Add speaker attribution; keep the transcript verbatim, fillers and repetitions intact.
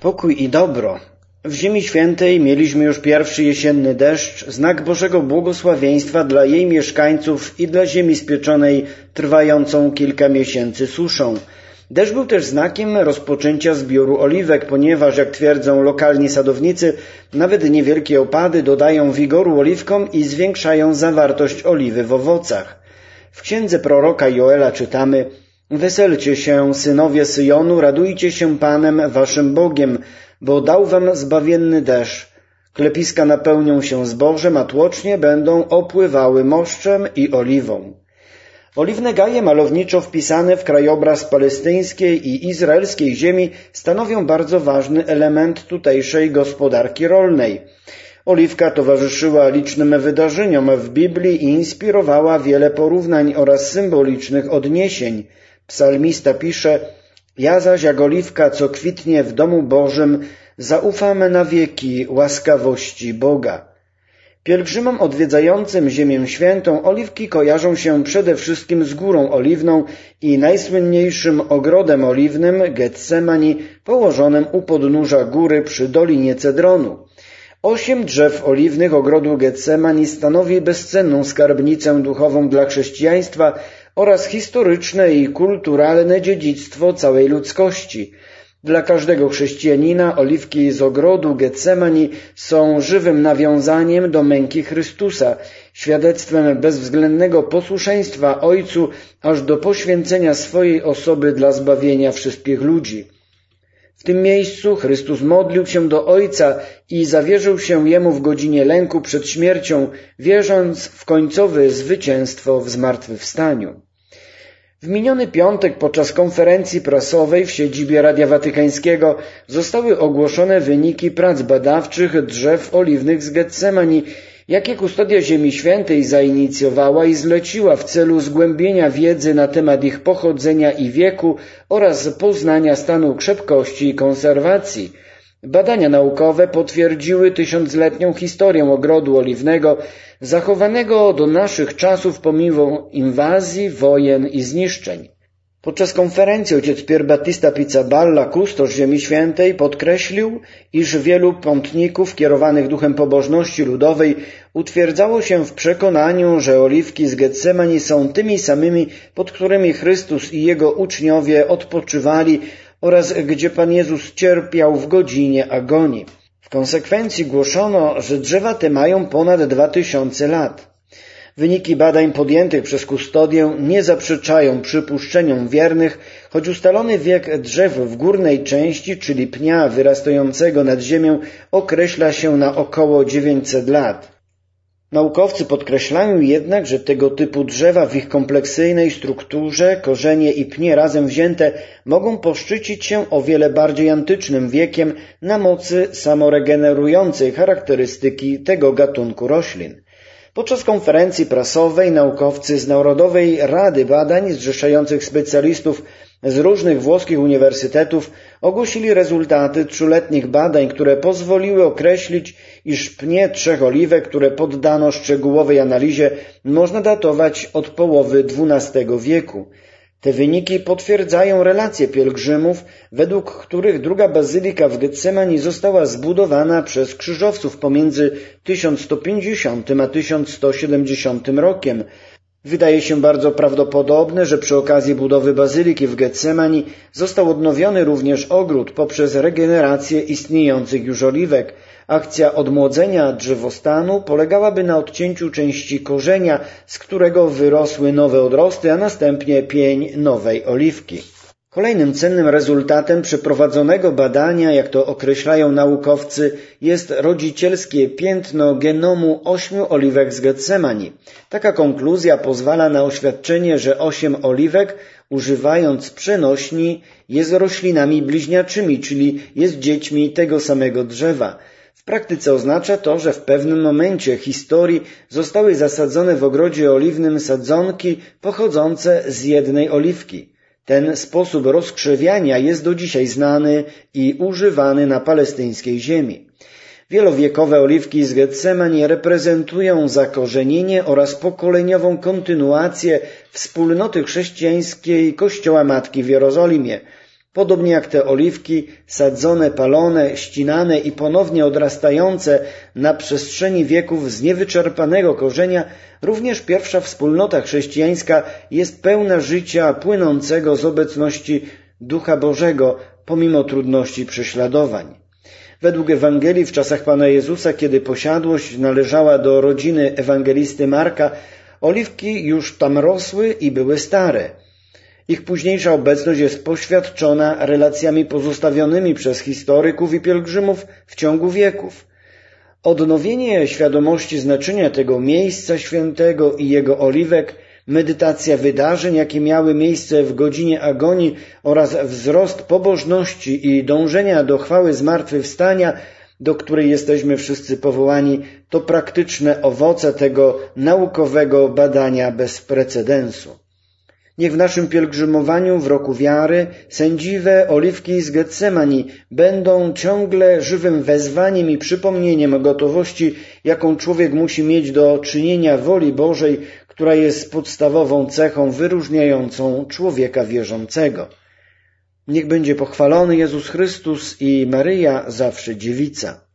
Speaker 1: Pokój i dobro. W Ziemi Świętej mieliśmy już pierwszy jesienny deszcz, znak Bożego błogosławieństwa dla jej mieszkańców i dla ziemi spieczonej trwającą kilka miesięcy suszą. Deszcz był też znakiem rozpoczęcia zbioru oliwek, ponieważ, jak twierdzą lokalni sadownicy, nawet niewielkie opady dodają wigoru oliwkom i zwiększają zawartość oliwy w owocach. W księdze proroka Joela czytamy: Weselcie się, synowie Syjonu, radujcie się Panem waszym Bogiem, bo dał wam zbawienny deszcz. Klepiska napełnią się zbożem, a tłocznie będą opływały moszczem i oliwą. Oliwne gaje malowniczo wpisane w krajobraz palestyńskiej i izraelskiej ziemi stanowią bardzo ważny element tutejszej gospodarki rolnej. Oliwka towarzyszyła licznym wydarzeniom w Biblii i inspirowała wiele porównań oraz symbolicznych odniesień. Psalmista pisze: Ja zaś jak oliwka, co kwitnie w domu Bożym, zaufam na wieki łaskawości Boga. Pielgrzymom odwiedzającym Ziemię Świętą oliwki kojarzą się przede wszystkim z Górą Oliwną i najsłynniejszym ogrodem oliwnym Getsemani, położonym u podnóża góry przy Dolinie Cedronu. Osiem drzew oliwnych ogrodu Getsemani stanowi bezcenną skarbnicę duchową dla chrześcijaństwa oraz historyczne i kulturalne dziedzictwo całej ludzkości. Dla każdego chrześcijanina oliwki z ogrodu Getsemani są żywym nawiązaniem do męki Chrystusa, świadectwem bezwzględnego posłuszeństwa Ojcu aż do poświęcenia swojej osoby dla zbawienia wszystkich ludzi. W tym miejscu Chrystus modlił się do Ojca i zawierzył się Jemu w godzinie lęku przed śmiercią, wierząc w końcowe zwycięstwo w zmartwychwstaniu. W miniony piątek podczas konferencji prasowej w siedzibie Radia Watykańskiego zostały ogłoszone wyniki prac badawczych drzew oliwnych z Getsemani, jakie Kustodia Ziemi Świętej zainicjowała i zleciła w celu zgłębienia wiedzy na temat ich pochodzenia i wieku oraz poznania stanu krzepkości i konserwacji. Badania naukowe potwierdziły tysiącletnią historię ogrodu oliwnego, zachowanego do naszych czasów pomimo inwazji, wojen i zniszczeń. Podczas konferencji ojciec Pier Battista Pizzaballa, kustosz Ziemi Świętej, podkreślił, iż wielu pątników kierowanych duchem pobożności ludowej utwierdzało się w przekonaniu, że oliwki z Getsemani są tymi samymi, pod którymi Chrystus i Jego uczniowie odpoczywali oraz gdzie Pan Jezus cierpiał w godzinie agonii. W konsekwencji głoszono, że drzewa te mają ponad dwa tysiące lat. Wyniki badań podjętych przez kustodię nie zaprzeczają przypuszczeniom wiernych, choć ustalony wiek drzew w górnej części, czyli pnia wyrastającego nad ziemią, określa się na około dziewięćset lat. Naukowcy podkreślają jednak, że tego typu drzewa w ich kompleksyjnej strukturze, korzenie i pnie razem wzięte mogą poszczycić się o wiele bardziej antycznym wiekiem na mocy samoregenerującej charakterystyki tego gatunku roślin. Podczas konferencji prasowej naukowcy z Narodowej Rady Badań zrzeszających specjalistów z różnych włoskich uniwersytetów ogłosili rezultaty trzyletnich badań, które pozwoliły określić, iż pnie trzech oliwek, które poddano szczegółowej analizie, można datować od połowy dwunastego wieku. Te wyniki potwierdzają relacje pielgrzymów, według których druga bazylika w Getsemani została zbudowana przez krzyżowców pomiędzy tysiąc sto pięćdziesiątym a tysiąc sto siedemdziesiątym rokiem. Wydaje się bardzo prawdopodobne, że przy okazji budowy bazyliki w Getsemani został odnowiony również ogród poprzez regenerację istniejących już oliwek. Akcja odmłodzenia drzewostanu polegałaby na odcięciu części korzenia, z którego wyrosły nowe odrosty, a następnie pień nowej oliwki. Kolejnym cennym rezultatem przeprowadzonego badania, jak to określają naukowcy, jest rodzicielskie piętno genomu ośmiu oliwek z Getsemani. Taka konkluzja pozwala na oświadczenie, że osiem oliwek, używając przenośni, jest roślinami bliźniaczymi, czyli jest dziećmi tego samego drzewa. W praktyce oznacza to, że w pewnym momencie historii zostały zasadzone w ogrodzie oliwnym sadzonki pochodzące z jednej oliwki. Ten sposób rozkrzewiania jest do dzisiaj znany i używany na palestyńskiej ziemi. Wielowiekowe oliwki z Getsemani reprezentują zakorzenienie oraz pokoleniową kontynuację wspólnoty chrześcijańskiej Kościoła Matki w Jerozolimie. Podobnie jak te oliwki, sadzone, palone, ścinane i ponownie odrastające na przestrzeni wieków z niewyczerpanego korzenia, również pierwsza wspólnota chrześcijańska jest pełna życia płynącego z obecności Ducha Bożego, pomimo trudności prześladowań. Według Ewangelii w czasach Pana Jezusa, kiedy posiadłość należała do rodziny ewangelisty Marka, oliwki już tam rosły i były stare. Ich późniejsza obecność jest poświadczona relacjami pozostawionymi przez historyków i pielgrzymów w ciągu wieków. Odnowienie świadomości znaczenia tego miejsca świętego i jego oliwek, medytacja wydarzeń, jakie miały miejsce w godzinie agonii oraz wzrost pobożności i dążenia do chwały zmartwychwstania, do której jesteśmy wszyscy powołani, to praktyczne owoce tego naukowego badania bez precedensu. Niech w naszym pielgrzymowaniu w roku wiary sędziwe oliwki z Getsemani będą ciągle żywym wezwaniem i przypomnieniem gotowości, jaką człowiek musi mieć do czynienia woli Bożej, która jest podstawową cechą wyróżniającą człowieka wierzącego. Niech będzie pochwalony Jezus Chrystus i Maryja, zawsze dziewica.